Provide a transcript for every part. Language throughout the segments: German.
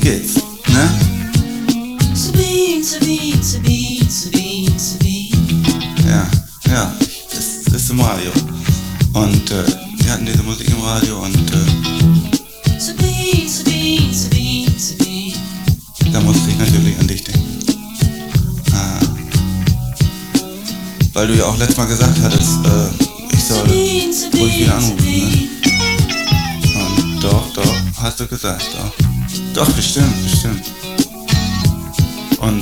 geht's, ne? Ja, das ist im Radio. Und wir hatten diese Musik im Radio und da musste ich natürlich an dich denken. Weil du ja auch letztes Mal gesagt hattest, ich soll ruhig wieder anrufen, ne? Und doch, hast du gesagt, doch. Doch, bestimmt. Und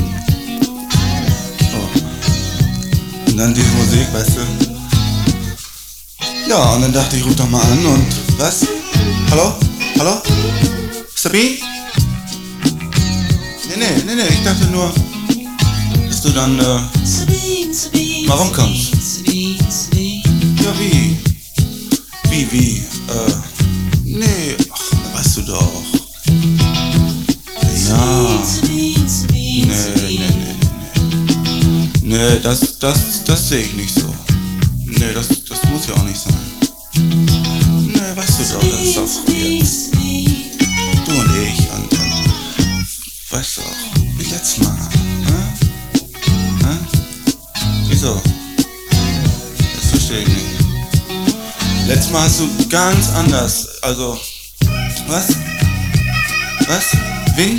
und dann diese Musik, weißt du? Ja, und dann dachte ich, ruf doch mal an und was? Hallo? Sabine? Nee, ich dachte nur, dass du dann mal rumkommst. Ja, wie? Nee, ach, weißt du doch. Ja. Nee, das sehe ich nicht so. Nee, das muss ja auch nicht sein. Nee, weißt du doch, das ist doch jetzt du und ich und weißt du auch, wie letztes Mal. Wieso? Das verstehe ich nicht. Letztes Mal hast du ganz anders, also, was? Wind?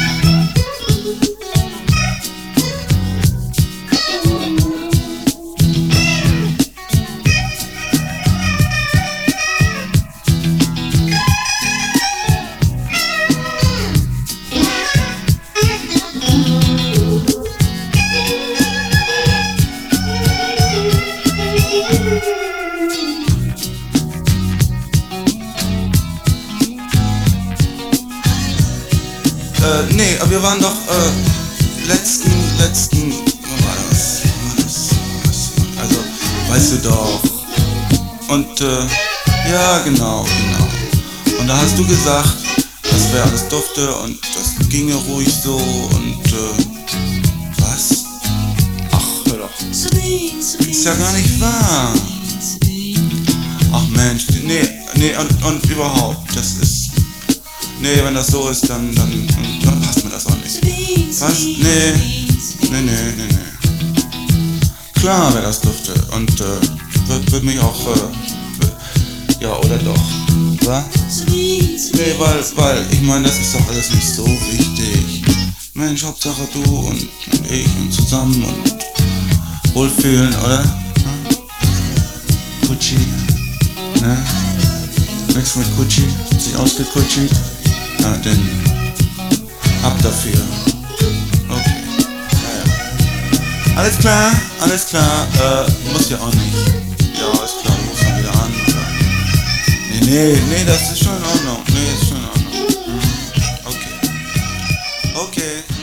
Nee, aber wir waren doch letzten, wann war das? Also, weißt du doch. Und ja, genau. Und da hast du gesagt, das wäre alles dufte und das ginge ruhig so und was? Ach, hör doch. Ist ja gar nicht wahr. Ach Mensch, nee, und überhaupt, das ist. Nee, wenn das so ist, dann passt mir das auch nicht. Was? Nee. Klar wäre das dufte und wird mich auch, ja, oder doch. Was? Nee, weil, ich meine, das ist doch alles nicht so wichtig. Mensch, Hauptsache du und ich und zusammen und wohlfühlen, oder? Gucci, ne? Nix mit Gucci, sich ausgekutschiert. Ja, denn ab dafür. Okay. Ja. Alles klar. Muss ja auch nicht. Ja, ist klar, du rufst dann wieder an. Oder? Nee, das ist schon in Ordnung. Okay.